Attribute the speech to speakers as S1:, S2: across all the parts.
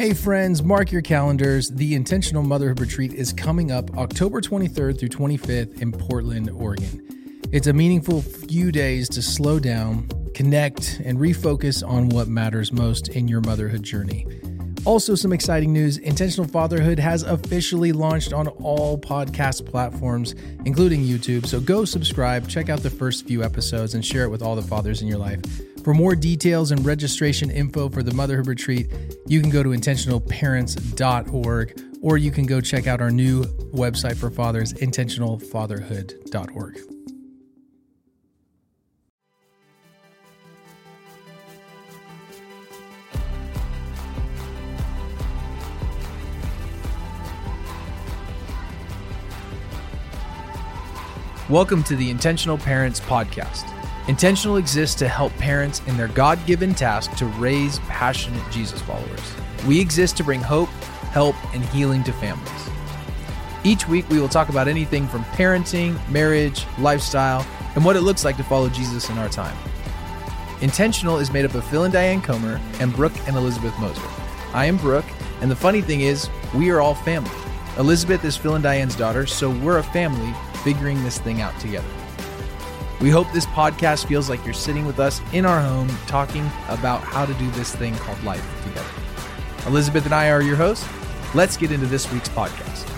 S1: Hey friends, mark your calendars. The Intentional Motherhood Retreat is coming up October 23rd through 25th in Portland, Oregon. It's a meaningful few days to slow down, connect, and refocus on what matters most in your motherhood journey. Also, some exciting news. Intentional Fatherhood has officially launched on all podcast platforms, including YouTube. So go subscribe, check out the first few episodes, and share it with all the fathers in your life. For more details and registration info for the Motherhood Retreat, you can go to intentionalparents.org, or you can go check out our new website for fathers, intentionalfatherhood.org. Welcome to the Intentional Parents Podcast. Intentional exists to help parents in their God-given task to raise passionate Jesus followers. We exist to bring hope, help, and healing to families. Each week, we will talk about anything from parenting, marriage, lifestyle, and what it looks like to follow Jesus in our time. Intentional is made up of Phil and Diane Comer and Brooke and Elizabeth Moser. I am Brooke, and the funny thing is, we are all family. Elizabeth is Phil and Diane's daughter, so we're a family figuring this thing out together. We hope this podcast feels like you're sitting with us in our home talking about how to do this thing called life together. Elizabeth and I are your hosts. Let's get into this week's podcast.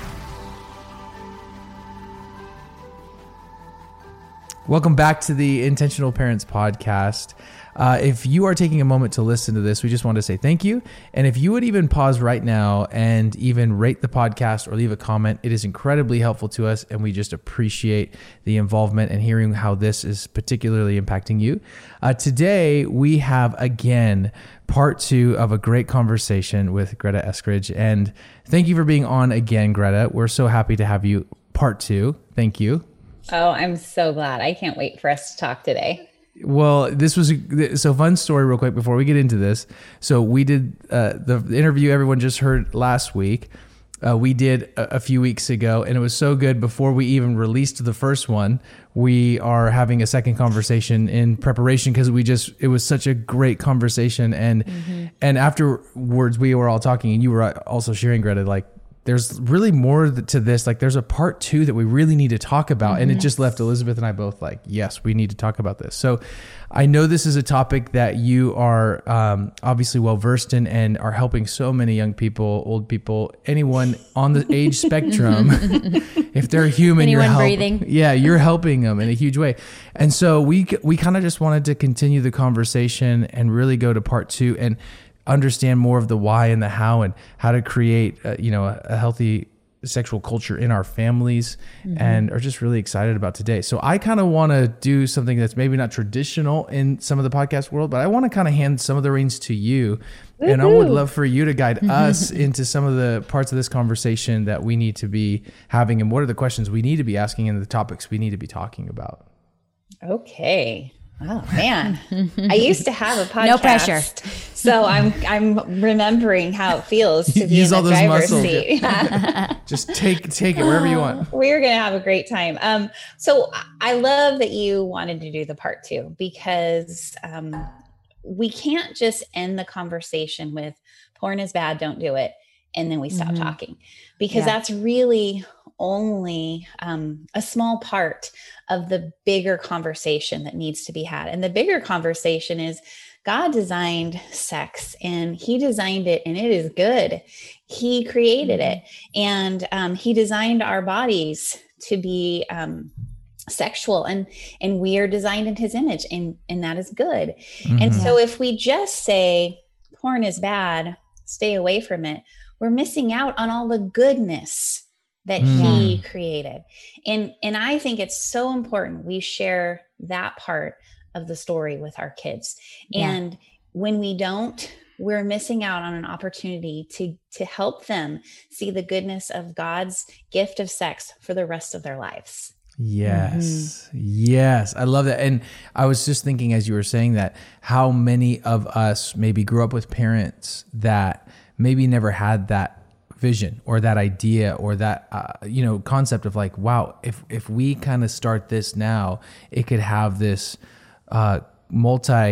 S1: Welcome back to the Intentional Parents Podcast. If you are taking a moment to listen to this, we just want to say thank you. And if you would even pause right now and even rate the podcast or leave a comment, it is incredibly helpful to us. And we just appreciate the involvement and hearing how this is particularly impacting you. Today, we have, again, part 2 of a great conversation with Greta Eskridge. And thank you for being on again, Greta. We're so happy to have you part 2. Thank you.
S2: Oh, I'm so glad. I can't wait for us to talk today.
S1: Well, this was so fun story real quick before we get into this. So we did the interview everyone just heard last week. We did a few weeks ago, and it was so good. Before we even released the first one, we are having a second conversation in preparation because it was such a great conversation. And afterwards we were all talking, and you were also sharing, Greta, like, there's really more to this. Like, there's a part 2 that we really need to talk about. And it just left Elizabeth and I both like, yes, we need to talk about this. So I know this is a topic that you are obviously well-versed in and are helping so many young people, old people, anyone on the age spectrum. If they're human,
S3: anyone breathing.
S1: Yeah, you're helping them in a huge way. And so we kind of just wanted to continue the conversation and really go to part 2 and understand more of the why and the how and how to create a healthy sexual culture in our families, and are just really excited about today. So I kind of want to do something that's maybe not traditional in some of the podcast world, but I want to kind of hand some of the reins to you. Woo-hoo. And I would love for you to guide us into some of the parts of this conversation that we need to be having, and what are the questions we need to be asking and the topics we need to be talking about.
S2: Okay. Oh man, I used to have a podcast.
S3: No pressure.
S2: So I'm remembering how it feels to be
S1: Use
S2: in
S1: all
S2: the
S1: those
S2: driver's
S1: muscles.
S2: seat.
S1: Just take it wherever you want.
S2: We're going to have a great time. So I love that you wanted to do the part 2 because we can't just end the conversation with porn is bad, don't do it. And then we stop talking, because that's really only a small part of the bigger conversation that needs to be had. And the bigger conversation is God designed sex, and he designed it, and it is good. He created it, and he designed our bodies to be sexual, and we are designed in his image, and that is good. And so if we just say porn is bad, stay away from it, we're missing out on all the goodness that he created. And I think it's so important we share that part of the story with our kids. And when we don't, we're missing out on an opportunity to help them see the goodness of God's gift of sex for the rest of their lives.
S1: Yes. Yes. I love that. And I was just thinking, as you were saying that, how many of us maybe grew up with parents that maybe never had that vision or that idea or that, concept of like, wow, if we kind of start this now, it could have this multi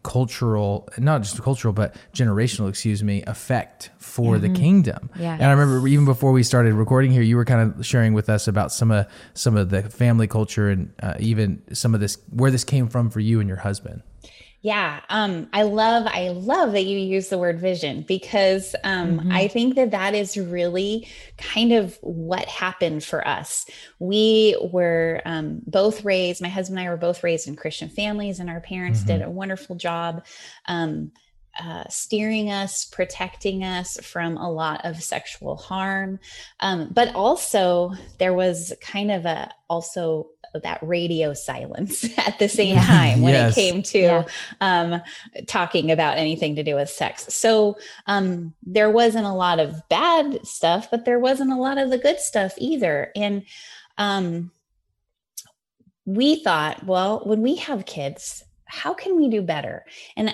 S1: cultural, not just cultural, but generational, effect for the kingdom.
S3: Yeah.
S1: And I remember even before we started recording here, you were kind of sharing with us about some of the family culture and even some of this, where this came from for you and your husband.
S2: Yeah. I love that you use the word vision, because I think that is really kind of what happened for us. We were both raised, my husband and I were both raised in Christian families, and our parents did a wonderful job steering us, protecting us from a lot of sexual harm. But also there was kind of that radio silence at the same time when it came to talking about anything to do with sex. So there wasn't a lot of bad stuff, but there wasn't a lot of the good stuff either. And we thought, well, when we have kids, how can we do better?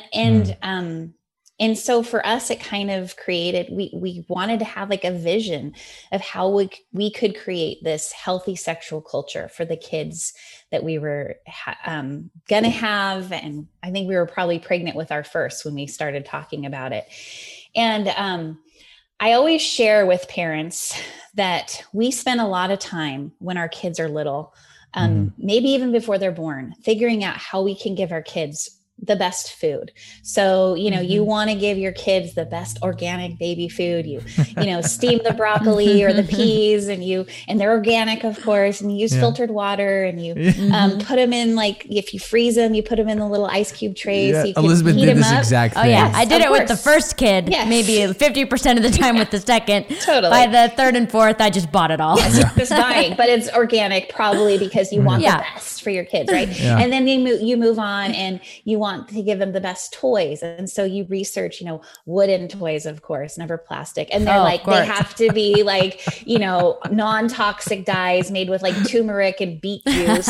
S2: And so for us, it kind of created, we wanted to have like a vision of how we could create this healthy sexual culture for the kids that we were going to have. And I think we were probably pregnant with our first when we started talking about it. And I always share with parents that we spend a lot of time when our kids are little, maybe even before they're born, figuring out how we can give our kids the best food. So, you want to give your kids the best organic baby food. You steam the broccoli or the peas, and they're organic, of course, and you use filtered water, and you put them in, like, if you freeze them, you put them in the little ice cube trays. So you can
S1: Elizabeth
S2: heat
S1: did this
S2: them up.
S1: exact thing.
S3: Oh yeah, I did it with the first kid,
S2: Yes.
S3: maybe 50% of the time with the second.
S2: Totally.
S3: By the third and fourth, I just bought it all.
S2: Just buying, but it's organic, probably because you want the best for your kids, right?
S1: Yeah.
S2: And then you move on, and you want to give them the best toys, and so you research, wooden toys, of course, never plastic, and they're they have to be like, non-toxic dyes made with like turmeric and beet juice,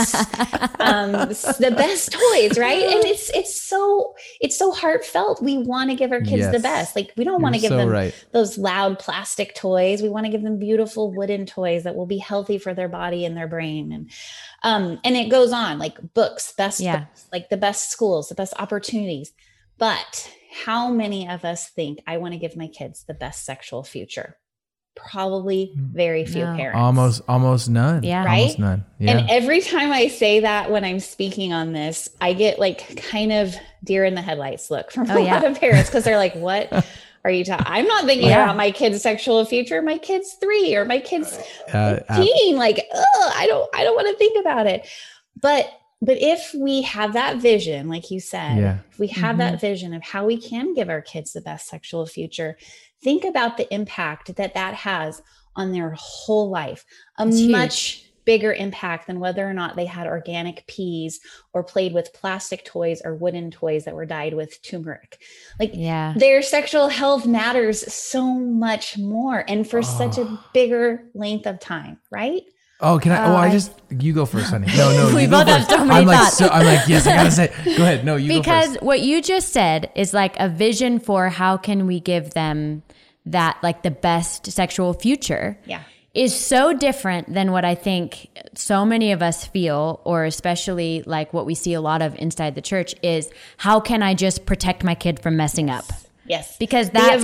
S2: the best toys, right? And it's so heartfelt. We want to give our kids the best. Like, we don't want to give them those loud plastic toys. We want to give them beautiful wooden toys that will be healthy for their body and their brain. And it goes on, like books, books, like the best schools, the best opportunities. But how many of us think, I want to give my kids the best sexual future? Probably very few parents.
S1: Almost none.
S2: Yeah. Right?
S1: Almost none. Yeah.
S2: And every time I say that when I'm speaking on this, I get like kind of deer in the headlights look from a lot of parents, because they're like, what are you talking? I'm not thinking about my kid's sexual future. My kid's 3 or my kid's 15. Like, I don't want to think about it. But if we have that vision, like you said, if we have that vision of how we can give our kids the best sexual future, think about the impact that has on their whole life. It's much bigger impact than whether or not they had organic peas or played with plastic toys or wooden toys that were dyed with turmeric. Like, their sexual health matters so much more, and for such a bigger length of time, right?
S1: Oh, can I? You go first, honey. No,
S3: we both have so many thoughts.
S1: I'm like, yes, I gotta say. Go ahead. No, you go first.
S3: Because what you just said is like a vision for how can we give them that, like, the best sexual future. Yeah. Is so different than what I think so many of us feel, or especially like what we see a lot of inside the church is, how can I just protect my kid from messing up?
S2: Yes.
S3: Because that's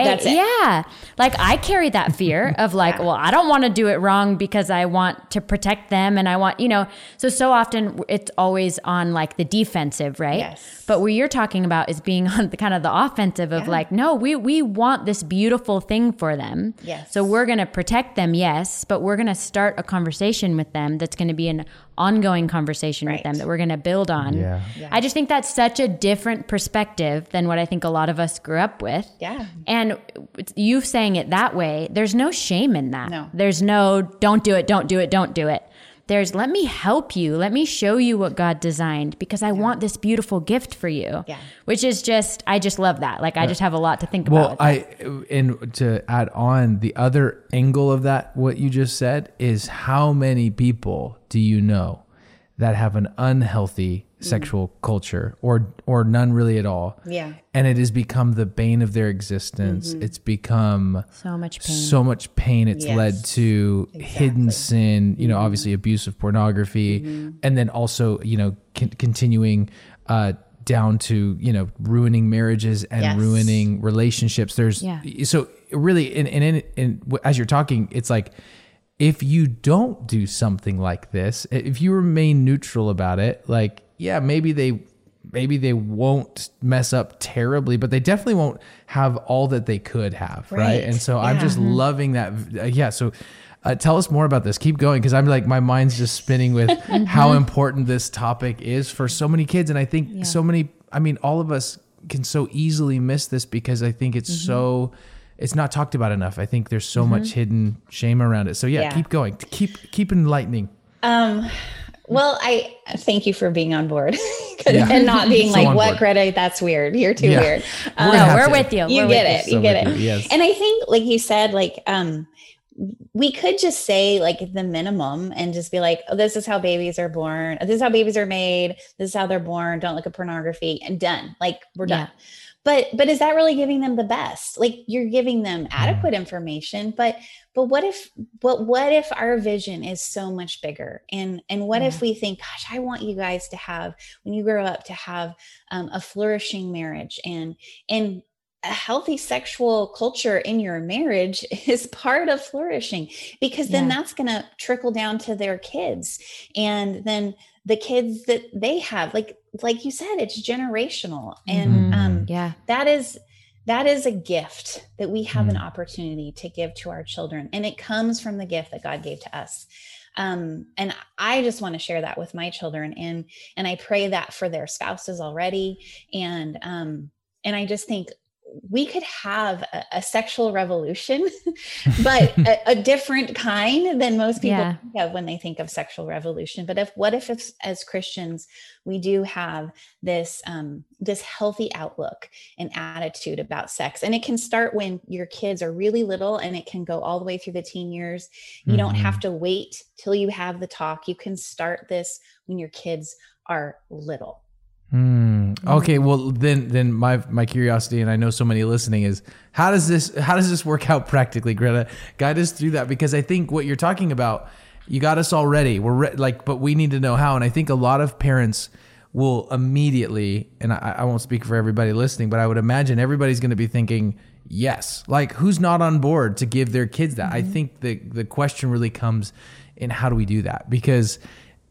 S3: like I carry that fear of like, well, I don't want to do it wrong because I want to protect them, and I want, so often it's always on like the defensive, right? Yes. But what you're talking about is being on the kind of the offensive of like, no, we want this beautiful thing for them. Yes. So we're going to protect them. Yes. But we're going to start a conversation with them that's going to be an ongoing conversation with them that we're going to build on. Yeah. I just think that's such a different perspective than what I think a lot of us grew up with. Yeah. And you saying it that way, there's no shame in that. No. There's no, don't do it, don't do it, don't do it. There's, let me help you. Let me show you what God designed, because I want this beautiful gift for you. Yeah. Which is just, I just love that. Like, I just have a lot to think about.
S1: Well, and to add on, the other angle of that, what you just said, is how many people do you know that have an unhealthy sexual culture, or none really at all? Yeah. And it has become the bane of their existence. It's become
S3: so much
S1: pain. It's led to hidden sin, obviously abuse of pornography, and then also, continuing down to, ruining marriages and ruining relationships. So really, as you're talking, it's like, if you don't do something like this, if you remain neutral about it, like, maybe they won't mess up terribly, but they definitely won't have all that they could have. Right. And so I'm just loving that. So tell us more about this. Keep going. Cause I'm like, my mind's just spinning with how important this topic is for so many kids. And I think all of us can so easily miss this because I think it's it's not talked about enough. I think there's so much hidden shame around it. So keep going. Keep enlightening.
S2: Well, I thank you for being on board and not being so like, what, Greta, that's weird. You're too weird.
S3: No, we're with you.
S2: You get it. You get it.
S1: Yes.
S2: And I think, like you said, like, we could just say like the minimum and just be like, oh, this is how babies are born. This is how babies are made. This is how they're born. Don't look at pornography, and done. Like, we're done. But is that really giving them the best? Like, you're giving them adequate information, but what if our vision is so much bigger? And what if we think, gosh, I want you guys to have, when you grow up, to have a flourishing marriage and a healthy sexual culture in your marriage is part of flourishing, because then that's going to trickle down to their kids, and then the kids that they have, like you said, it's generational. And that is a gift that we have an opportunity to give to our children. And it comes from the gift that God gave to us. And I just want to share that with my children. And I pray that for their spouses already. And I just think we could have a sexual revolution, but a different kind than most people think of when they think of sexual revolution. But what if as Christians, we do have this healthy outlook and attitude about sex? And it can start when your kids are really little, and it can go all the way through the teen years. You don't have to wait till you have the talk. You can start this when your kids are little.
S1: Okay. Well, then my curiosity, and I know so many listening, is how does this work out practically, Greta? Guide us through that, because I think what you're talking about, you got us all ready. We're but we need to know how. And I think a lot of parents will immediately, and I won't speak for everybody listening, but I would imagine everybody's going to be thinking, yes, like, who's not on board to give their kids that? I think the question really comes in, how do we do that? Because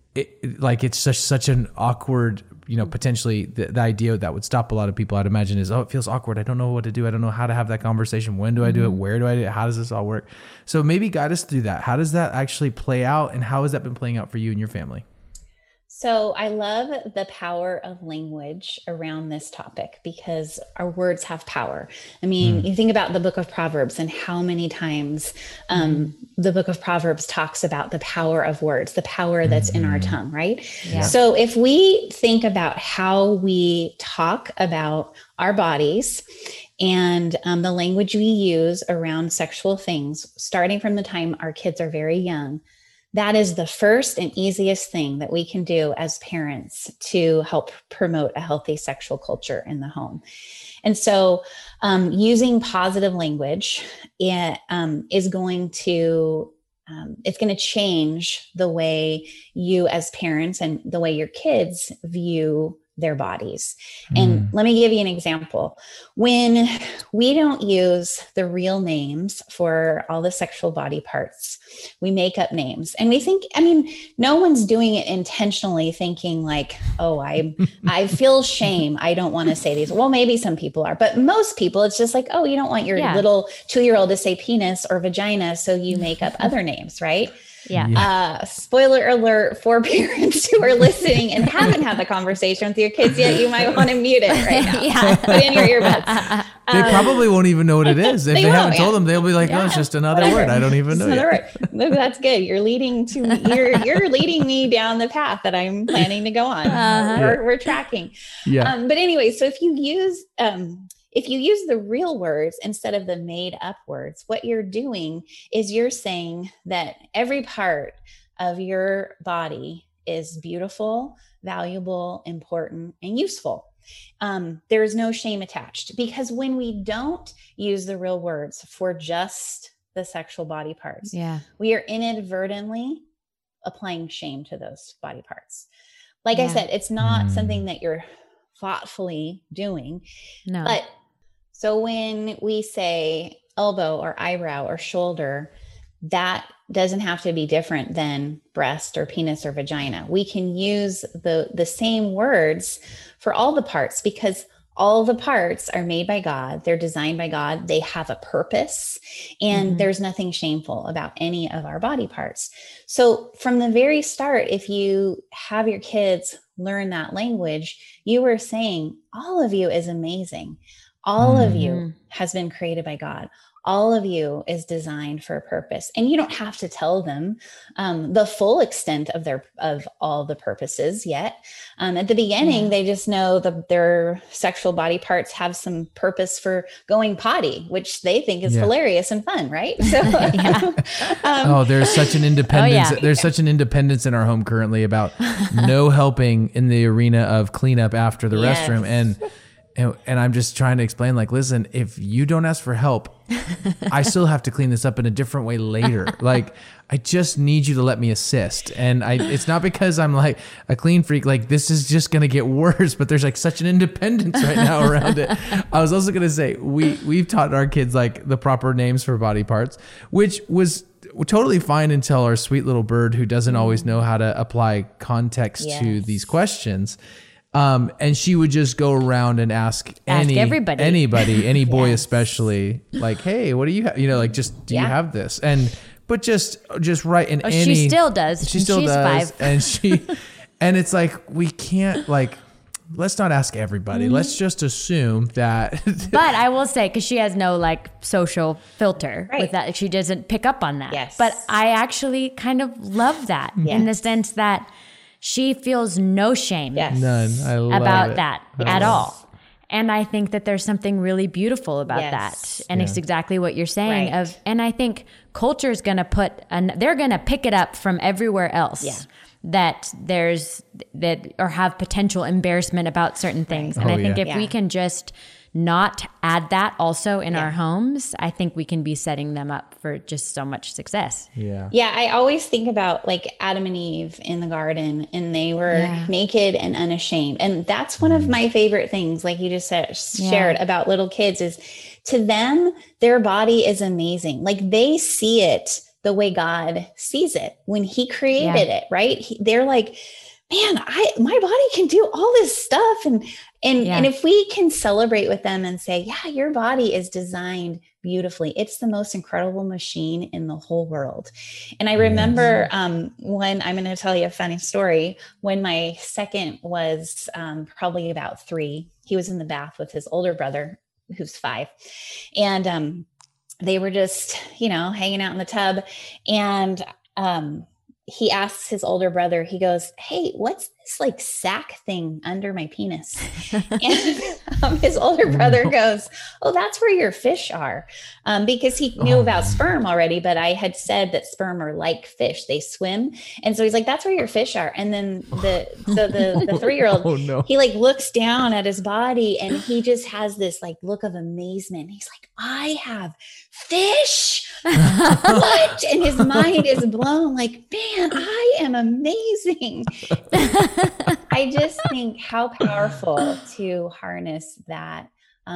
S1: it's such an awkward, potentially the idea that would stop a lot of people, I'd imagine, is, it feels awkward. I don't know what to do. I don't know how to have that conversation. When do I do it? Where do I do it? How does this all work? So maybe guide us through that. How does that actually play out? And how has that been playing out for you and your family?
S2: So I love the power of language around this topic, because our words have power. I mean, you think about the book of Proverbs and how many times the book of Proverbs talks about the power of words, the power that's in our tongue, right? Yeah. So if we think about how we talk about our bodies and the language we use around sexual things, starting from the time our kids are very young, that is the first and easiest thing that we can do as parents to help promote a healthy sexual culture in the home. And so using positive language is going to it's going to change the way you as parents and the way your kids view their bodies. And let me give you an example. When we don't use the real names for all the sexual body parts, we make up names, and we think, no one's doing it intentionally thinking like, oh, I feel shame, I don't want to say these. Well, maybe some people are, but most people, it's just like, oh, you don't want your little 2-year-old to say penis or vagina, so you make up other names, right? Yeah. Spoiler alert for parents who are listening and haven't had the conversation with your kids yet. You might want to mute it right now. Put in your earbuds.
S1: They probably won't even know what it is. If they haven't told them, they'll be like, "Oh, it's just another word. I don't even know." Yet.
S2: No, that's good. You're leading me down the path that I'm planning to go on. We're tracking. Yeah. But anyway, so if you use the real words instead of the made up words, what you're doing is you're saying that every part of your body is beautiful, valuable, important, and useful. There is no shame attached, because when we don't use the real words for just the sexual body parts, we are inadvertently applying shame to those body parts. Like I said, it's not something that you're thoughtfully doing.
S3: No.
S2: But so when we say elbow or eyebrow or shoulder, that doesn't have to be different than breast or penis or vagina. We can use the same words for all the parts, because all the parts are made by God. They're designed by God. They have a purpose, and there's nothing shameful about any of our body parts. So from the very start, if you have your kids learn that language, you were saying all of you is amazing. All of you has been created by God. All of you is designed for a purpose, and you don't have to tell them the full extent of all the purposes yet. At the beginning, they just know their sexual body parts have some purpose for going potty, which they think is hilarious and fun, right? So,
S1: there's such an independence. There's such an independence in our home currently about no helping in the arena of cleanup after the restroom, and I'm just trying to explain, like, listen, if you don't ask for help, I still have to clean this up in a different way later. Like, I just need you to let me assist. And it's not because I'm like a clean freak, like this is just going to get worse, but there's like such an independence right now around it. I was also going to say, we've taught our kids like the proper names for body parts, which was totally fine until our sweet little bird, who doesn't always know how to apply context to these questions. And she would just go around and ask anybody, any boy especially, like, hey, what do you have? You know, like, just, do you have this? But just right in any.
S3: She still does.
S1: She still does.
S3: 5.
S1: And it's like, we can't, like, let's not ask everybody. Let's just assume that.
S3: But I will say, because she has no like social filter with that, she doesn't pick up on that.
S2: Yes.
S3: But I actually kind of love that in the sense that she feels no shame
S1: None.
S3: about that at all. And I think that there's something really beautiful about that. And it's exactly what you're saying and I think culture is going to they're going to pick it up from everywhere else that or have potential embarrassment about certain things. And I think if we can just not add that also in our homes, I think we can be setting them up for just so much success.
S2: Yeah. I always think about like Adam and Eve in the garden, and they were naked and unashamed. And that's one of my favorite things, like you just shared about little kids, is to them, their body is amazing. Like they see it the way God sees it when he created it, right? They're like, man, my body can do all this stuff. And if we can celebrate with them and say, yeah, your body is designed beautifully. It's the most incredible machine in the whole world. And I remember when, I'm going to tell you a funny story, when my second was probably about 3, he was in the bath with his older brother, who's 5. And they were just, hanging out in the tub. And he asks his older brother, he goes, hey, what's this like sack thing under my penis? And his older brother goes, oh, that's where your fish are. Because he knew about sperm already, but I had said that sperm are like fish, they swim. And so he's like, that's where your fish are. And then the 3-year-old, he like looks down at his body and he just has this like look of amazement. He's like, I have fish. What? And his mind is blown, like, man, I am amazing. I just think how powerful to harness that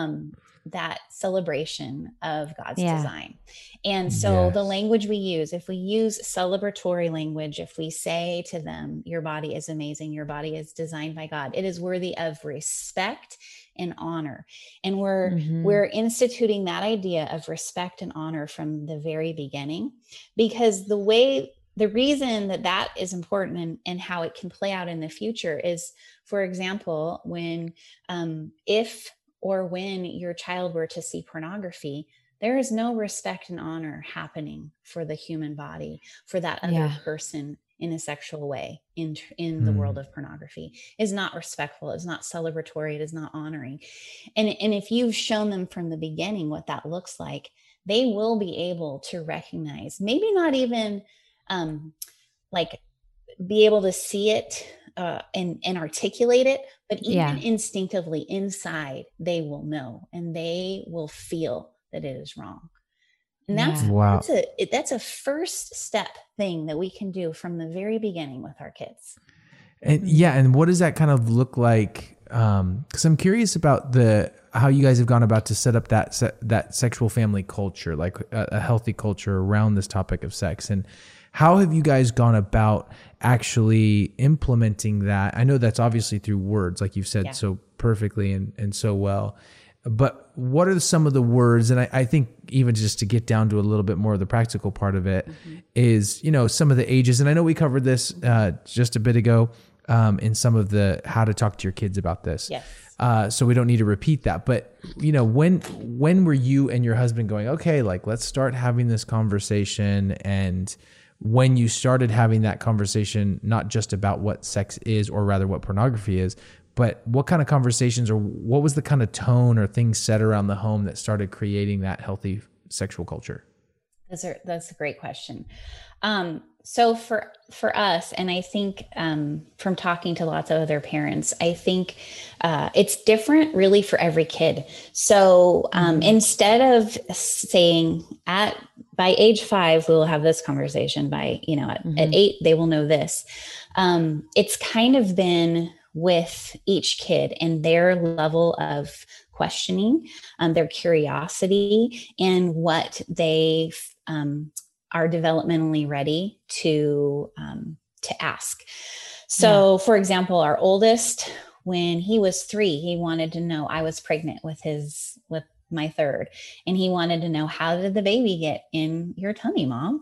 S2: celebration of God's design. And so the language we use, if we use celebratory language, if we say to them, your body is amazing, your body is designed by God, it is worthy of respect and honor. And we're instituting that idea of respect and honor from the very beginning, because the reason that is important and how it can play out in the future is, for example, when if or when your child were to see pornography, there is no respect and honor happening for the human body, for that other person in a sexual way in the world of pornography. Is not respectful, is not celebratory, it is not honoring. And if you've shown them from the beginning what that looks like, they will be able to recognize, maybe not even like be able to see it and articulate it, but even instinctively inside, they will know and they will feel that it is wrong. And that's a first step thing that we can do from the very beginning with our kids.
S1: And and what does that kind of look like because I'm curious about how you guys have gone about to set up that sexual family culture, like a healthy culture around this topic of sex. And how have you guys gone about actually implementing that? I know that's obviously through words, like you've said so perfectly and so well. But what are some of the words? And I think even just to get down to a little bit more of the practical part of it is, some of the ages. And I know we covered this just a bit ago in some of the how to talk to your kids about this.
S2: Yes.
S1: So we don't need to repeat that. But, when were you and your husband going, okay, like let's start having this conversation? And when you started having that conversation, not just about what sex is, or rather what pornography is, but what kind of conversations, or what was the kind of tone or things said around the home that started creating that healthy sexual culture?
S2: That's a great question. So for us, and I think from talking to lots of other parents, I think it's different really for every kid. So instead of saying by age 5, we will have this conversation, by, at 8, they will know this. It's kind of been with each kid and their level of questioning, their curiosity, and what they are developmentally ready to ask. So, for example, our oldest, when he was 3, he wanted to know, I was pregnant with my third, and he wanted to know, how did the baby get in your tummy, Mom?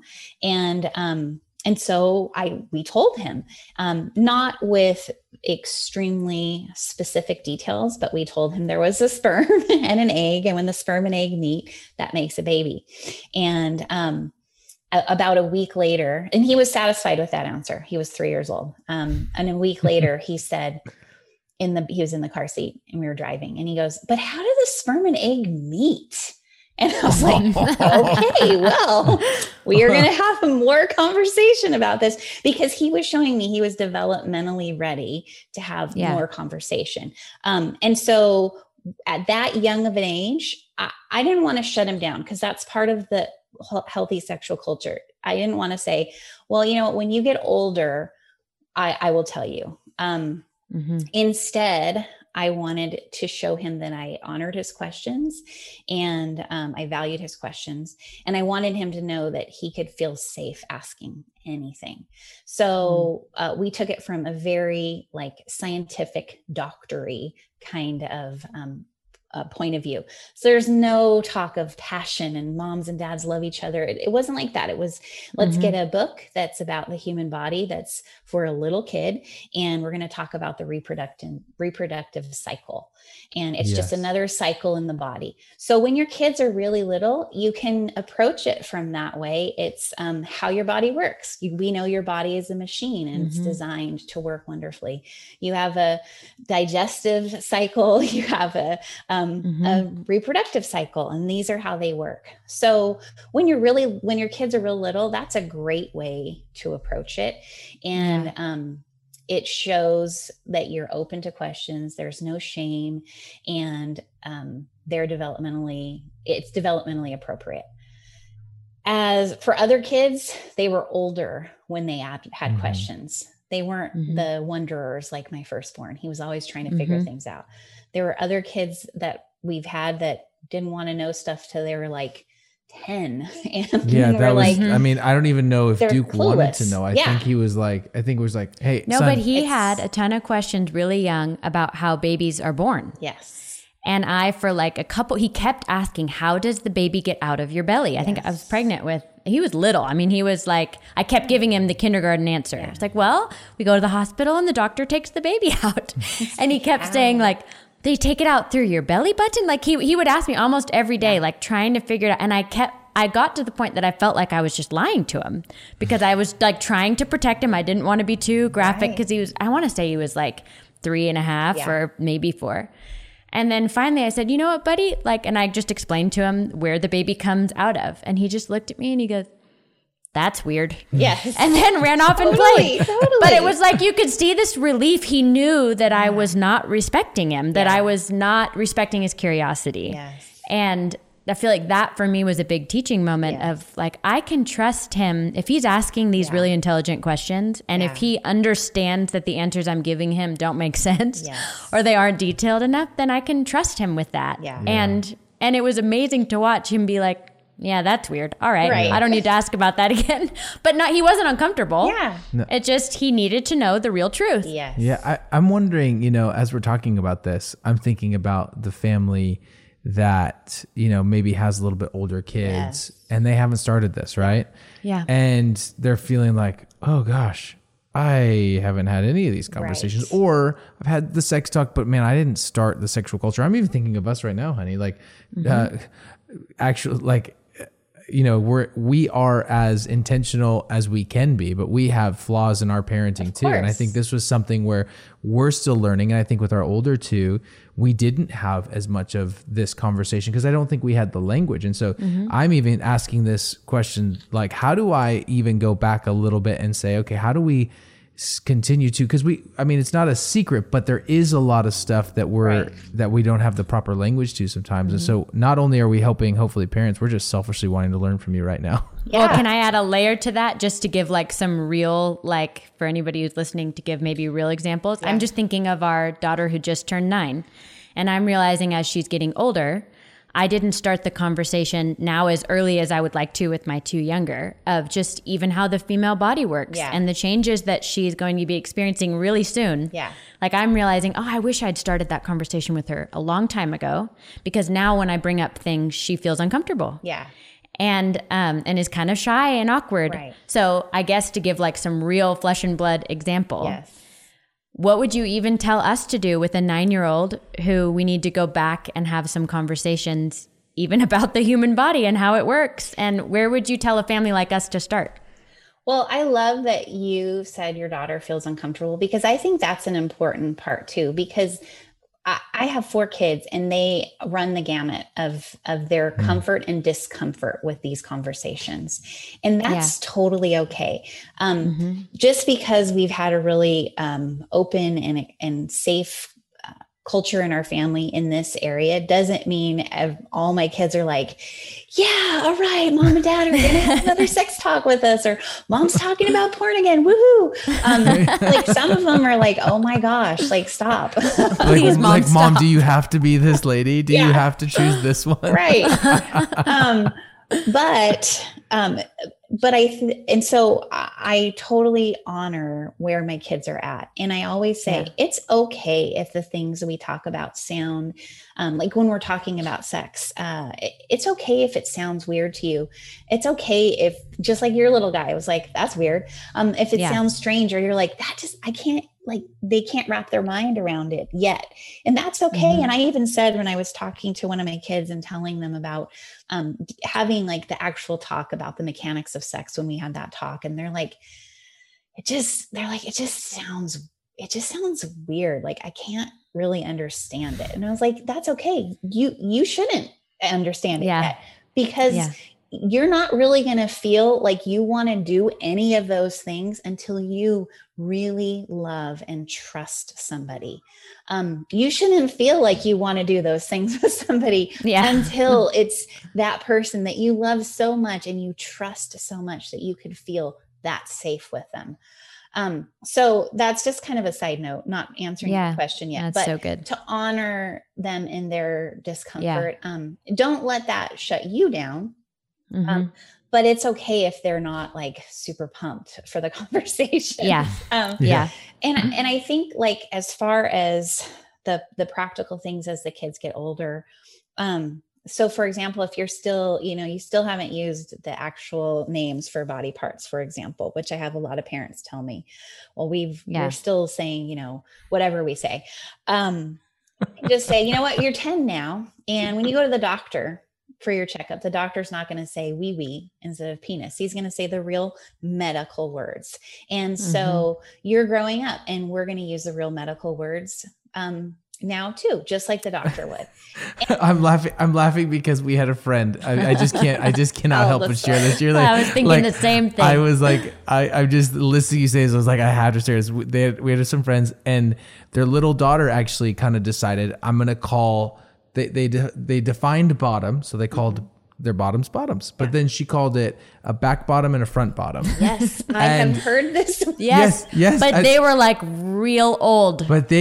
S2: And so we told him, not with extremely specific details, but we told him there was a sperm and an egg. And when the sperm and egg meet, that makes a baby. And about a week later, and he was satisfied with that answer. He was 3 years old. And a week later, he said, he was in the car seat and we were driving, and he goes, but how do the sperm and egg meet? And I was like, okay, well, we are going to have more conversation about this, because he was showing me he was developmentally ready to have more conversation. And so at that young of an age, I didn't want to shut him down, because that's part of the healthy sexual culture. I didn't want to say, well, when you get older, I will tell you. Instead, I wanted to show him that I honored his questions, and I valued his questions, and I wanted him to know that he could feel safe asking anything. So we took it from a very scientific doctory kind of point of view. So there's no talk of passion and moms and dads love each other. It wasn't like that. It was, let's get a book that's about the human body, that's for a little kid, and we're going to talk about the reproductive cycle. And it's just another cycle in the body. So when your kids are really little, you can approach it from that way. It's how your body works. We know your body is a machine, and it's designed to work wonderfully. You have a digestive cycle, you have a reproductive cycle, and these are how they work. So when your kids are real little, that's a great way to approach it. And it shows that you're open to questions. There's no shame, and it's developmentally appropriate. As for other kids, they were older when they had questions. They weren't the wanderers like my firstborn. He was always trying to figure things out. There were other kids that we've had that didn't want to know stuff till they were 10. And
S1: that was, I don't even know if Duke wanted to know. I think it was hey,
S3: no,
S1: son.
S3: but he had a ton of questions really young about how babies are born.
S2: Yes.
S3: And he kept asking, how does the baby get out of your belly? I think I was pregnant he was little. He was I kept giving him the kindergarten answer. Yeah. It's well, we go to the hospital and the doctor takes the baby out. And he kept saying they take it out through your belly button. He would ask me almost every day, trying to figure it out. And I got to the point that I felt like I was just lying to him, because I was trying to protect him. I didn't want to be too graphic, because I want to say he was 3.5 or maybe 4. And then finally I said, you know what, buddy? And I just explained to him where the baby comes out of. And he just looked at me and he goes, that's weird.
S2: Yes.
S3: And then ran off and played. Totally. But it was you could see this relief. He knew that I was not respecting him, that I was not respecting his curiosity.
S2: Yes.
S3: And I feel like that for me was a big teaching moment of like, I can trust him if he's asking these really intelligent questions. And if he understands that the answers I'm giving him don't make sense or they aren't detailed enough, then I can trust him with that. Yeah. And it was amazing to watch him be like, yeah, that's weird. All right. I don't need to ask about that again. But he wasn't uncomfortable. Yeah. No. It just, he needed to know the real truth.
S1: Yes. Yeah. I'm wondering, as we're talking about this, I'm thinking about the family that, maybe has a little bit older kids and they haven't started this, right? Yeah. And they're feeling like, oh gosh, I haven't had any of these conversations or I've had the sex talk, but man, I didn't start the sexual culture. I'm even thinking of us right now, honey, like, actually like, we are as intentional as we can be, but we have flaws in our parenting too. And I think this was something where we're still learning. And I think with our older two, we didn't have as much of this conversation because I don't think we had the language. And so I'm even asking this question, like, how do I even go back a little bit and say, okay, how do we continue to, because it's not a secret, but there is a lot of stuff that that we don't have the proper language to sometimes. And so not only are we helping hopefully parents, we're just selfishly wanting to learn from you right now.
S3: Yeah. Well, can I add a layer to that just to give like some real, like for anybody who's listening to give maybe real examples? Yeah. I'm just thinking of our daughter who just turned 9 and I'm realizing as she's getting older, I didn't start the conversation now as early as I would like to with my 2 younger of just even how the female body works and the changes that she's going to be experiencing really soon. Yeah. Like I'm realizing, I wish I'd started that conversation with her a long time ago because now when I bring up things, she feels uncomfortable. Yeah. And is kind of shy and awkward. Right. So I guess to give like some real flesh and blood example. Yes. What would you even tell us to do with a 9-year-old who we need to go back and have some conversations even about the human body and how it works? And where would you tell a family like us to start?
S2: Well, I love that you said your daughter feels uncomfortable because I think that's an important part too, because I have 4 kids and they run the gamut of their comfort and discomfort with these conversations. And that's totally okay. Just because we've had a really open and safe culture in our family in this area doesn't mean all my kids are like, yeah, all right, mom and dad are going to have another sex talk with us, or mom's talking about porn again. Woohoo. Like some of them are like, oh my gosh, like stop.
S3: Please, mom, stop.
S1: Mom, do you have to be this lady? Do you have to choose this one?
S2: Right. And so I totally honor where my kids are at. And I always say, it's okay if the things we talk about sound, like when we're talking about sex, it's okay if it sounds weird to you. It's okay if, just like your little guy was like, that's weird. If it sounds strange, or you're like, I can't, like, they can't wrap their mind around it yet. And that's okay. And I even said, when I was talking to one of my kids and telling them about having like the actual talk about the mechanics of sex, when we had that talk, and they're like, it just sounds weird. Like, I can't really understand it. And I was like, that's okay. You shouldn't understand it yet, because you're not really going to feel like you want to do any of those things until you really love and trust somebody. You shouldn't feel like you want to do those things with somebody until it's that person that you love so much and you trust so much that you could feel that safe with them. So that's just kind of a side note, not answering your question yet, but
S3: so good.
S2: To honor them in their discomfort. Don't let that shut you down. But it's okay if they're not like super pumped for the conversation. And I think, like, as far as the practical things as the kids get older, so for example, if you're still, you still haven't used the actual names for body parts, for example, which I have a lot of parents tell me, well, we're still saying, whatever we say, just say, you know what, you're 10 now. And when you go to the doctor for your checkup, the doctor's not going to say wee wee instead of penis. He's going to say the real medical words. And so you're growing up, and we're going to use the real medical words now too, just like the doctor would.
S1: I'm laughing because we had a friend. I just cannot help but share this. You're like,
S3: I was thinking the same thing.
S1: I was like, I'm just listening to you say this. I was like, I have to share this. We had some friends, and their little daughter actually kind of decided, I'm going to call they defined bottom, so they called their bottoms, but then she called it a back bottom and a front bottom.
S2: Yes, I have heard this.
S3: Yes. But they were like real old
S1: But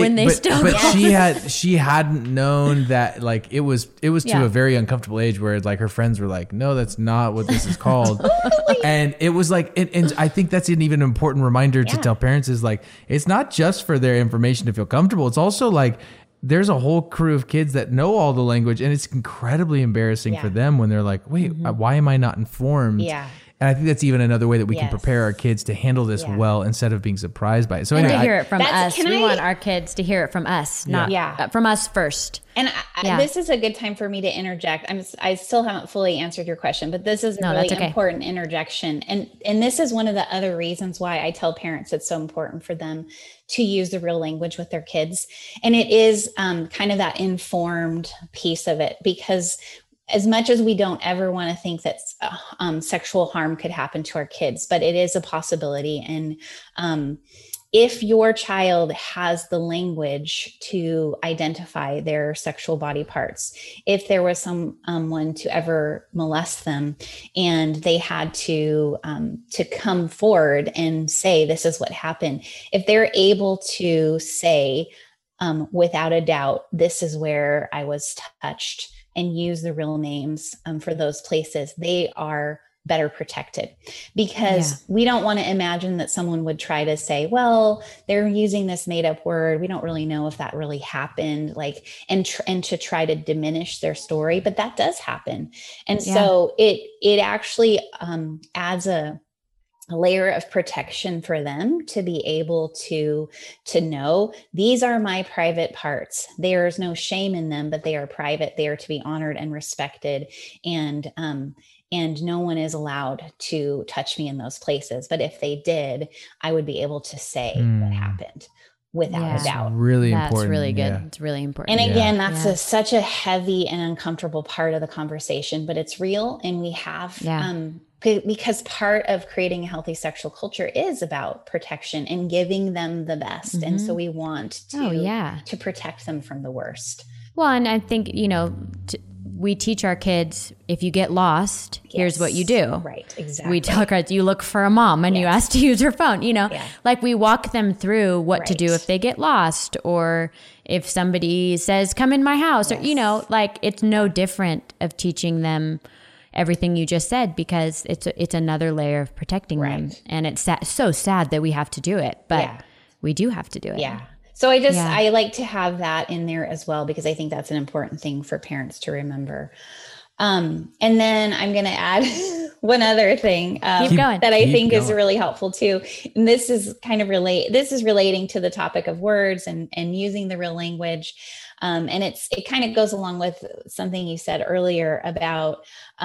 S1: she hadn't known that, like, it was to a very uncomfortable age where like her friends were like, no, that's not what this is called. And it was like, and I think that's an even important reminder to tell parents is like, it's not just for their information to feel comfortable. It's also like, there's a whole crew of kids that know all the language, and it's incredibly embarrassing for them when they're like, wait, why am I not informed?
S2: Yeah.
S1: And I think that's even another way that we can prepare our kids to handle this well, instead of being surprised by it. So anyway,
S3: to hear it from us. We want our kids to hear it from us, not from us first.
S2: And this is a good time for me to interject. I still haven't fully answered your question, but this is a really important interjection. And this is one of the other reasons why I tell parents it's so important for them to use the real language with their kids. And it is kind of that informed piece of it, because as much as we don't ever want to think that sexual harm could happen to our kids, but it is a possibility. And if your child has the language to identify their sexual body parts, if there was someone to ever molest them and they had to come forward and say, this is what happened, if they're able to say, without a doubt, this is where I was touched, and use the real names for those places, they are better protected, because we don't want to imagine that someone would try to say, well, they're using this made up word, we don't really know if that really happened, like, and to try to diminish their story, but that does happen. And so it actually adds a layer of protection for them to be able to know, these are my private parts. There's no shame in them, but they are private. They are to be honored and respected. And no one is allowed to touch me in those places. But if they did, I would be able to say what happened without a doubt.
S1: Really important.
S3: That's really good. Yeah. It's really important.
S2: And again, that's such a heavy and uncomfortable part of the conversation, but it's real. And we have, because part of creating a healthy sexual culture is about protection and giving them the best. And so we want to protect them from the worst.
S3: Well, and I think, we teach our kids, if you get lost, here's what you do.
S2: Right, exactly.
S3: We tell kids, you look for a mom and you ask to use her phone, like we walk them through what to do if they get lost, or if somebody says, come in my house, or, like it's no different of teaching them everything you just said, because it's another layer of protecting them. And it's so sad that we have to do it, but we do have to do it.
S2: Yeah. So I like to have that in there as well, because I think that's an important thing for parents to remember. And then I'm going to add one other thing that I think is really helpful too. And this is relating to the topic of words and using the real language. And it kind of goes along with something you said earlier about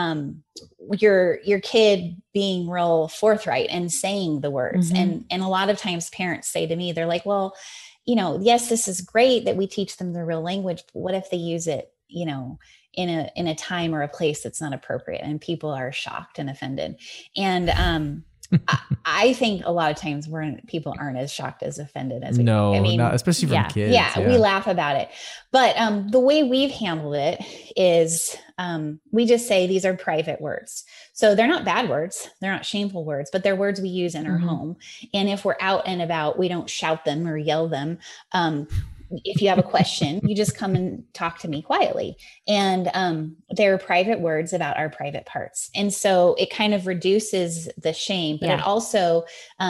S2: your kid being real forthright and saying the words. And a lot of times parents say to me, they're like, well, yes, this is great that we teach them the real language, but what if they use it, in a time or a place that's not appropriate and people are shocked and offended? And I think a lot of times people aren't as shocked as offended as we
S1: No, not, especially from kids.
S2: Yeah, we laugh about it. But the way we've handled it is we just say these are private words. So they're not bad words. They're not shameful words, but they're words we use in our home. And if we're out and about, we don't shout them or yell them. If you have a question, you just come and talk to me quietly. And they're private words about our private parts. And so it kind of reduces the shame, but it also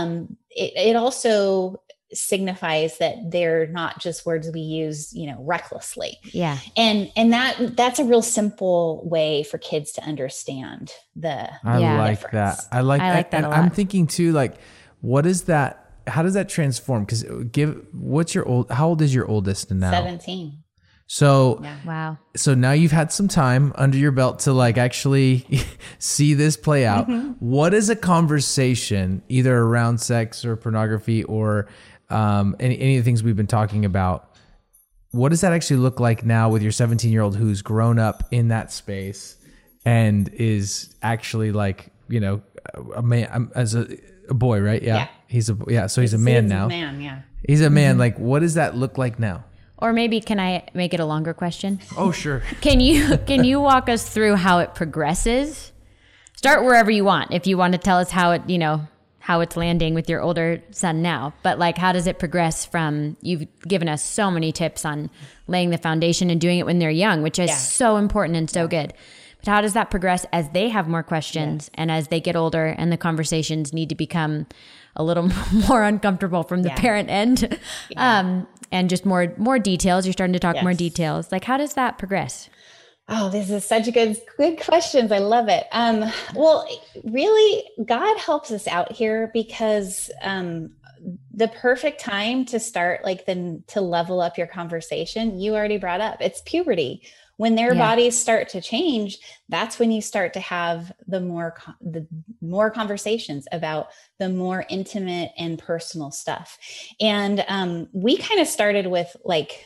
S2: signifies that they're not just words we use, recklessly.
S3: Yeah.
S2: And that's a real simple way for kids to understand the
S1: like that. I like that. And I'm thinking too, like, what is that? How does that transform? Because how old is your oldest now?
S2: 17.
S1: So,
S3: wow.
S1: So now you've had some time under your belt to like actually see this play out. What is a conversation either around sex or pornography or any of the things we've been talking about? What does that actually look like now with your 17-year-old who's grown up in that space and is actually like, a man as a boy, right? Yeah. So he's a man now.
S2: He's a man, yeah.
S1: He's a man. Like, what does that look like now?
S3: Or maybe can I make it a longer question?
S1: Oh, sure.
S3: Can you walk us through how it progresses? Start wherever you want. If you want to tell us how it, how it's landing with your older son now, but like, how does it progress from, you've given us so many tips on laying the foundation and doing it when they're young, which is so important and so good. But how does that progress as they have more questions and as they get older and the conversations need to become a little more uncomfortable from the parent end? And just more details. You're starting to talk more details. Like, how does that progress?
S2: Oh, this is such a good questions. I love it. Well, really, God helps us out here because the perfect time to start, to level up your conversation, you already brought up, it's puberty. When their bodies start to change, that's when you start to have the more conversations about the more intimate and personal stuff. And we kind of started with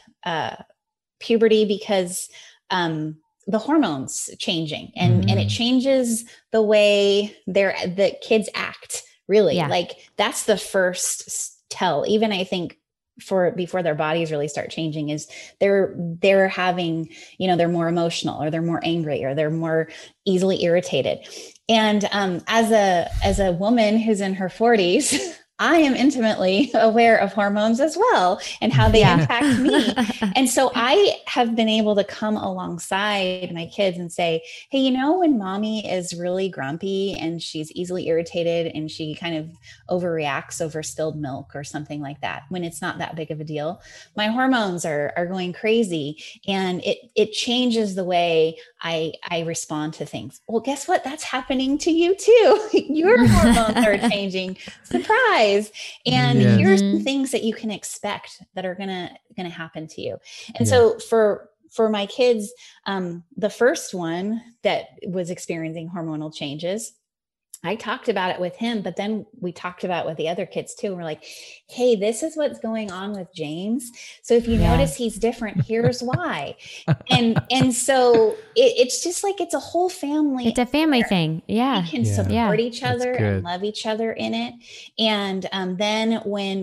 S2: puberty because the hormones changing and it changes the way the kids act, really. Like that's the first tell. Even I think before their bodies really start changing is they're having, they're more emotional or they're more angry or they're more easily irritated. And as a woman who's in her 40s, I am intimately aware of hormones as well and how they impact me. And so I have been able to come alongside my kids and say, hey, when mommy is really grumpy and she's easily irritated and she kind of overreacts over spilled milk or something like that, when it's not that big of a deal, my hormones are going crazy and it changes the way I respond to things. Well, guess what? That's happening to you too. Your hormones are changing. Surprise. And here's some things that you can expect that are gonna happen to you. And so for my kids, the first one that was experiencing hormonal changes, I talked about it with him, but then we talked about it with the other kids too. We're like, hey, this is what's going on with James. So if you notice he's different, here's why. And so it's just like, it's a whole family.
S3: It's a family thing. Yeah.
S2: We can support each other and love each other in it. And then when,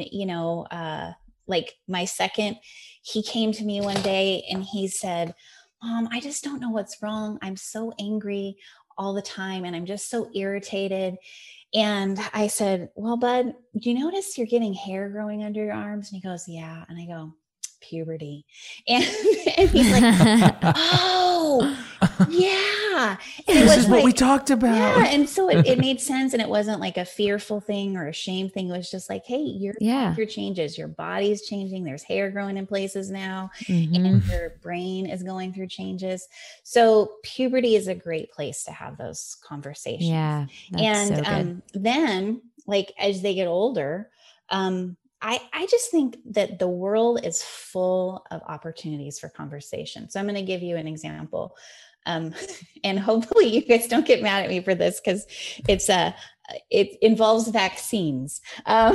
S2: my second, he came to me one day and he said, Mom, I just don't know what's wrong. I'm so angry all the time. And I'm just so irritated. And I said, well, bud, do you notice you're getting hair growing under your arms? And he goes, yeah. And I go, puberty. And he's like, oh, yeah. And
S1: this is what we talked about.
S2: Yeah. And so it made sense. And it wasn't like a fearful thing or a shame thing. It was just like, hey, your changes, your body's changing. There's hair growing in places now and your brain is going through changes. So puberty is a great place to have those conversations.
S3: Yeah.
S2: And then as they get older, I just think that the world is full of opportunities for conversation. So I'm going to give you an example. And hopefully you guys don't get mad at me for this because it involves vaccines.
S1: We're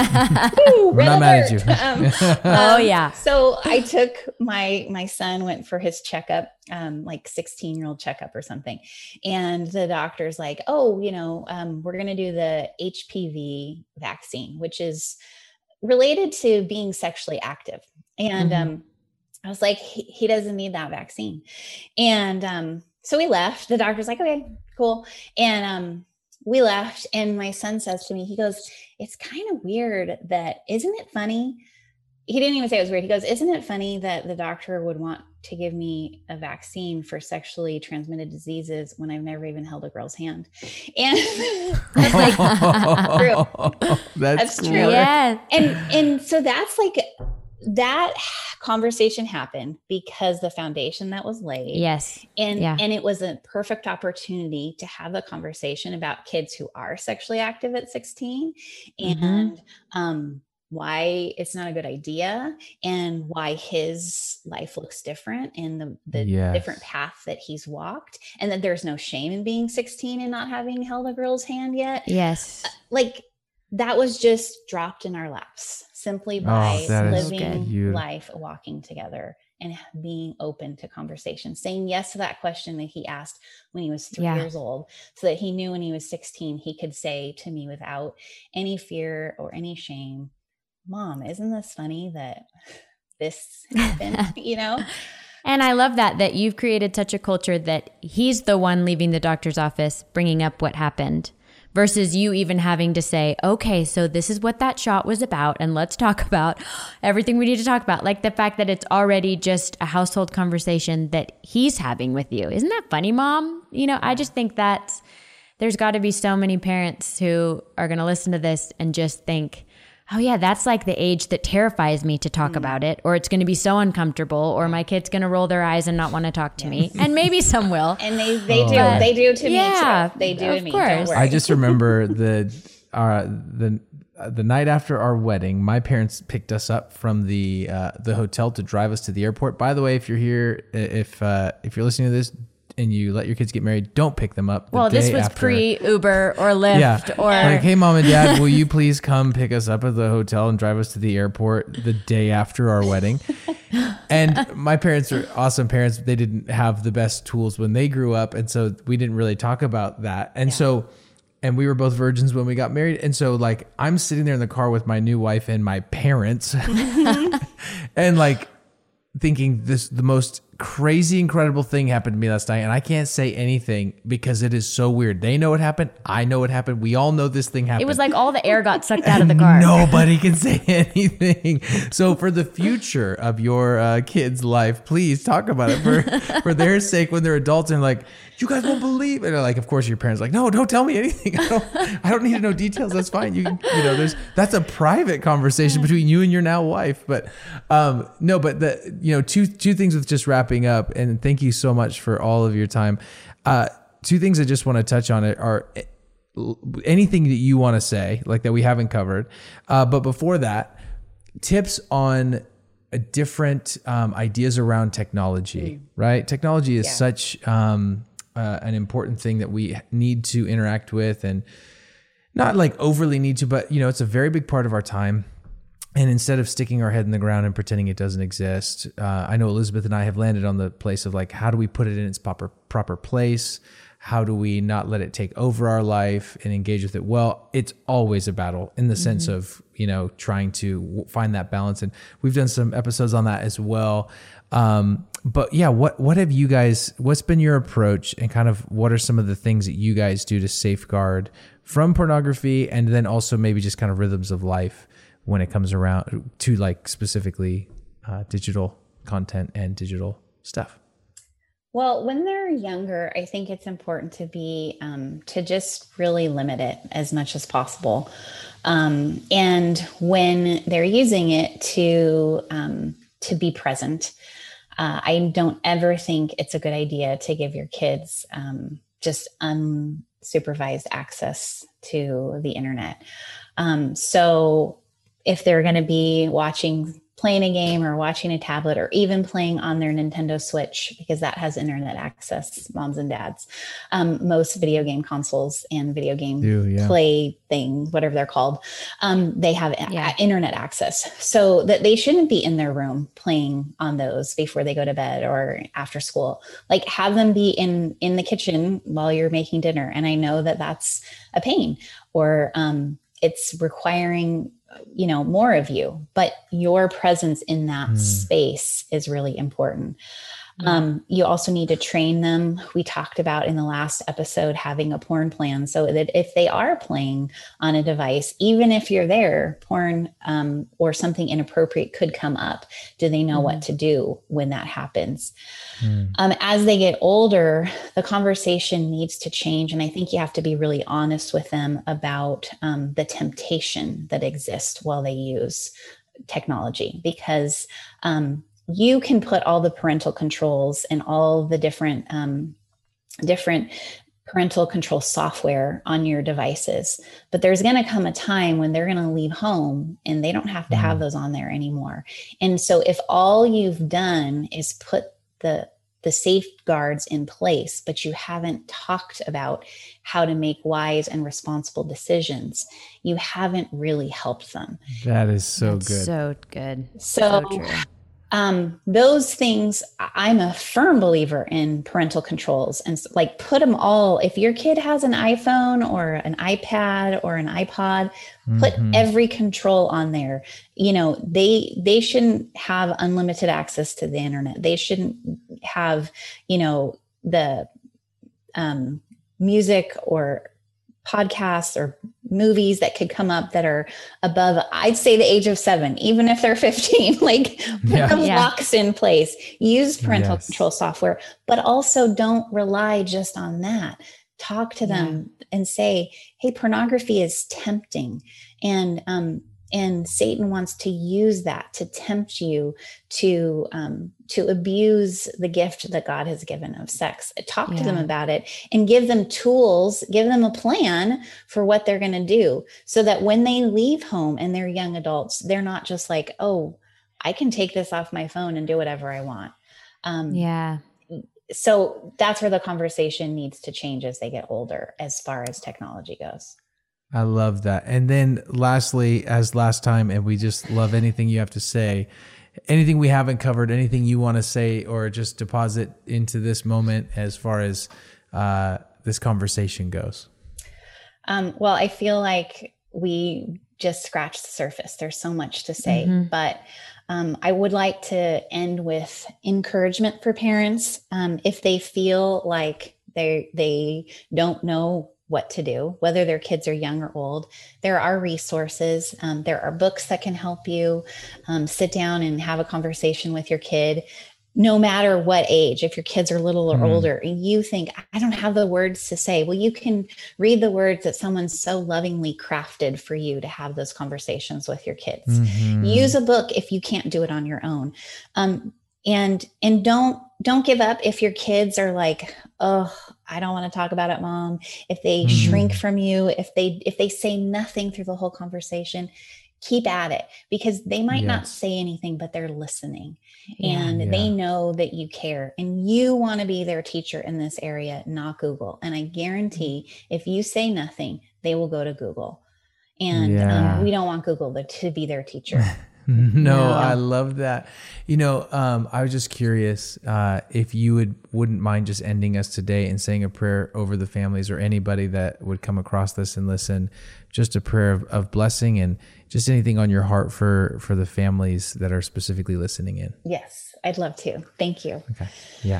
S1: not mad at you.
S3: Oh yeah.
S2: So I took my son went for his checkup, 16-year-old checkup or something. And the doctor's like, oh, we're going to do the HPV vaccine, which is related to being sexually active. And I was like, he doesn't need that vaccine. And so we left. The doctor's like, okay, cool. And we left. And my son says to me, he goes, it's kind of weird that, isn't it funny? He didn't even say it was weird. He goes, isn't it funny that the doctor would want to give me a vaccine for sexually transmitted diseases when I've never even held a girl's hand? And that's true. That's true.
S3: Yeah.
S2: And so that's that conversation happened because the foundation that was laid.
S3: Yes.
S2: And it was a perfect opportunity to have a conversation about kids who are sexually active at 16 and, why it's not a good idea and why his life looks different and the different path that he's walked, and that there's no shame in being 16 and not having held a girl's hand yet.
S3: Yes.
S2: That was just dropped in our laps simply by living life, walking together and being open to conversation, saying yes to that question that he asked when he was 3 years old, so that he knew when he was 16, he could say to me without any fear or any shame, Mom, isn't this funny that this happen,
S3: And I love that you've created such a culture that he's the one leaving the doctor's office, bringing up what happened, versus you even having to say, okay, so this is what that shot was about. And let's talk about everything we need to talk about. Like the fact that it's already just a household conversation that he's having with you. Isn't that funny, Mom? I just think that there's got to be so many parents who are going to listen to this and just think, oh yeah, that's like the age that terrifies me to talk about it, or it's going to be so uncomfortable, or my kid's going to roll their eyes and not want to talk to me. And maybe some will.
S2: And they do to me too. They do to me. Don't worry.
S1: I just remember the night after our wedding, my parents picked us up from the hotel to drive us to the airport. By the way, if you're here, if you're listening to this and you let your kids get married, don't pick them up. Well,
S3: this was pre-Uber or Lyft or
S1: like, hey, Mom and Dad, will you please come pick us up at the hotel and drive us to the airport the day after our wedding? And my parents are awesome parents. They didn't have the best tools when they grew up. And so we didn't really talk about that. And and we were both virgins when we got married. And so like, I'm sitting there in the car with my new wife and my parents and like thinking the most crazy, incredible thing happened to me last night. And I can't say anything because it is so weird. They know what happened. I know what happened. We all know this thing happened.
S3: It was like all the air got sucked out of the car.
S1: Nobody can say anything. So for the future of your kid's life, please talk about it for their sake when they're adults and like, you guys won't believe it. And like, of course your parents are like, no, don't tell me anything. I don't need to know details. That's fine. That's a private conversation between you and your now wife. But two things with just wrapping up, and thank you so much for all of your time. Two things I just want to touch on are anything that you want to say, like that we haven't covered. But before that, tips on different ideas around technology, right? Technology is such an important thing that we need to interact with, and not like overly need to, but it's a very big part of our time. And instead of sticking our head in the ground and pretending it doesn't exist, I know Elizabeth and I have landed on the place of like, how do we put it in its proper place? How do we not let it take over our life and engage with it? Well, it's always a battle in the sense of, trying to find that balance. And we've done some episodes on that as well. But yeah, what have you guys, what's been your approach, and kind of what are some of the things that you guys do to safeguard from pornography, and then also maybe just kind of rhythms of life when it comes around to like specifically digital content and digital stuff?
S2: Well, when they're younger, I think it's important to be to just really limit it as much as possible. And when they're using it to be present, I don't ever think it's a good idea to give your kids just unsupervised access to the internet. So if they're going to be playing a game or watching a tablet, or even playing on their Nintendo Switch, because that has internet access, moms and dads, most video game consoles and video game play things, whatever they're called, they have internet access, so that they shouldn't be in their room playing on those before they go to bed or after school. Like, have them be in the kitchen while you're making dinner. And I know that that's a pain, or it's requiring more of you, but your presence in that space is really important. You also need to train them. We talked about in the last episode having a porn plan, so that if they are playing on a device, even if you're there, porn or something inappropriate could come up. Do they know what to do when that happens? As they get older, the conversation needs to change. And I think you have to be really honest with them about the temptation that exists while they use technology, because you can put all the parental controls and all the different parental control software on your devices, but there's going to come a time when they're going to leave home and they don't have to have those on there anymore. And so if all you've done is put the safeguards in place, but you haven't talked about how to make wise and responsible decisions, you haven't really helped them.
S1: That is so good.
S3: So good.
S2: So
S3: true.
S2: Those things, I'm a firm believer in parental controls, and like put them all. If your kid has an iPhone or an iPad or an iPod, put every control on there. You know, they shouldn't have unlimited access to the internet. They shouldn't have, you know, the music or podcasts or movies that could come up that are above, I'd say, the age of 7, even if they're 15, like put them locks in place, use parental control software, but also don't rely just on that. Talk to them and say, hey, pornography is tempting. And Satan wants to use that to tempt you to abuse the gift that God has given of sex. Talk to them about it and give them tools, give them a plan for what they're going to do, so that when they leave home and they're young adults, they're not just like, oh, I can take this off my phone and do whatever I want. So that's where the conversation needs to change as they get older, as far as technology goes.
S1: I love that. And then lastly, as last time, and we just love anything you have to say, anything we haven't covered, anything you want to say or just deposit into this moment as far as this conversation goes.
S2: Well, I feel like we just scratched the surface. There's so much to say, but I would like to end with encouragement for parents. If they feel like they don't know what to do, whether their kids are young or old, there are resources. There are books that can help you sit down and have a conversation with your kid, no matter what age. If your kids are little or older and you think, I don't have the words to say, well, you can read the words that someone's so lovingly crafted for you to have those conversations with your kids. Use a book if you can't do it on your own. And don't give up if your kids are like, oh, I don't want to talk about it, Mom. If they shrink from you, if they say nothing through the whole conversation, keep at it, because they might not say anything, but they're listening and they know that you care and you want to be their teacher in this area, not Google. And I guarantee if you say nothing, they will go to Google, and we don't want Google to be their teacher.
S1: No, I love that. You know, I was just curious if you wouldn't mind just ending us today and saying a prayer over the families, or anybody that would come across this and listen, just a prayer of blessing and just anything on your heart for the families that are specifically listening in.
S2: Yes, I'd love to. Thank you.
S1: Okay. Yeah.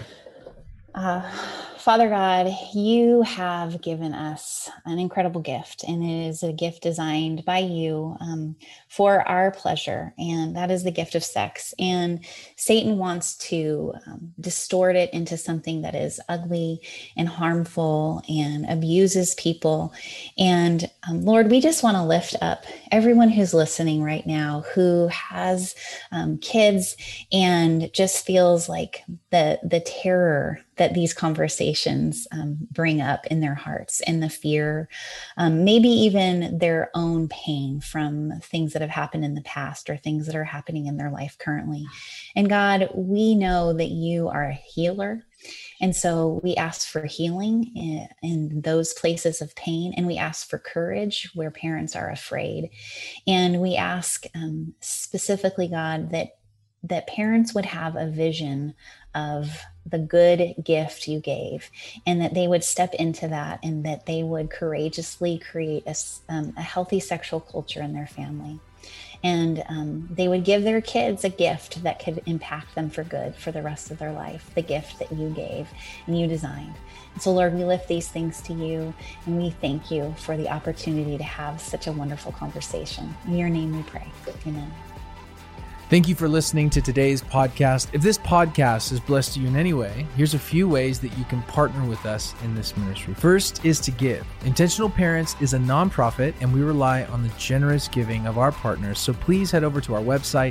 S2: Father God, you have given us an incredible gift, and it is a gift designed by you for our pleasure, and that is the gift of sex. And Satan wants to distort it into something that is ugly and harmful and abuses people. And Lord, we just want to lift up everyone who's listening right now who has kids and just feels like the terror that these conversations bring up in their hearts, and the fear, maybe even their own pain from things that have happened in the past or things that are happening in their life currently. And God, we know that you are a healer. And so we ask for healing in those places of pain, and we ask for courage where parents are afraid. And we ask specifically, God, that parents would have a vision of the good gift you gave, and that they would step into that, and that they would courageously create a healthy sexual culture in their family. And they would give their kids a gift that could impact them for good for the rest of their life, the gift that you gave and you designed. And so, Lord, we lift these things to you, and we thank you for the opportunity to have such a wonderful conversation. In your name we pray. Amen.
S1: Thank you for listening to today's podcast. If this podcast has blessed you in any way, here's a few ways that you can partner with us in this ministry. First is to give. Intentional Parents is a nonprofit, and we rely on the generous giving of our partners. So please head over to our website,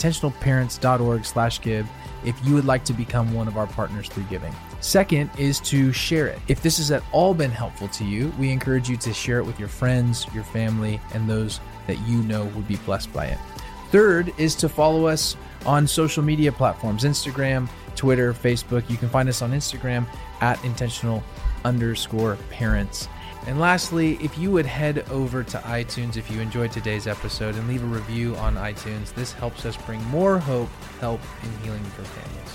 S1: intentionalparents.org/give, if you would like to become one of our partners through giving. Second is to share it. If this has at all been helpful to you, we encourage you to share it with your friends, your family, and those that you know would be blessed by it. Third is to follow us on social media platforms, Instagram, Twitter, Facebook. You can find us on Instagram at intentional_parents. And lastly, if you would head over to iTunes if you enjoyed today's episode and leave a review on iTunes, this helps us bring more hope, help, and healing for families.